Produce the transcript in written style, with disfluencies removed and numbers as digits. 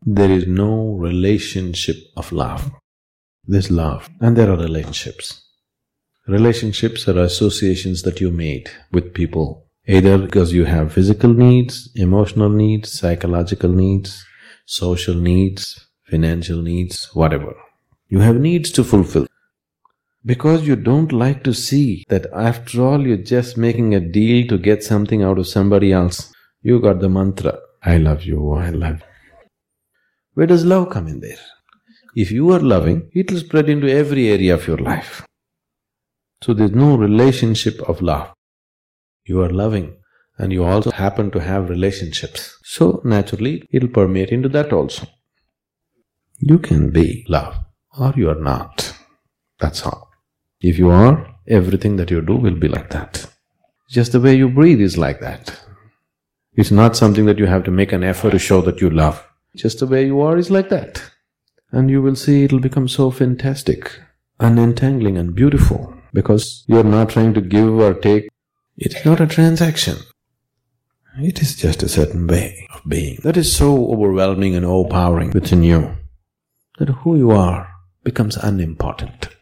There is no relationship of love. There's love and there are relationships. Relationships are associations that you made with people, either because you have physical needs, emotional needs, psychological needs, social needs, financial needs, whatever. You have needs to fulfill. Because you don't like to see that after all you're just making a deal to get something out of somebody else. You got the mantra, I love you, I love you. Where does love come in there? If you are loving, it will spread into every area of your life. So there's no relationship of love. You are loving and you also happen to have relationships. So naturally, it'll permeate into that also. You can be love or you are not. That's all. If you are, everything that you do will be like that. Just the way you breathe is like that. It's not something that you have to make an effort to show that you love. Just the way you are is like that. And you will see it'll become so fantastic, unentangling and beautiful, because you're not trying to give or take. It is not a transaction. It is just a certain way of being that is so overwhelming and overpowering within you that who you are becomes unimportant.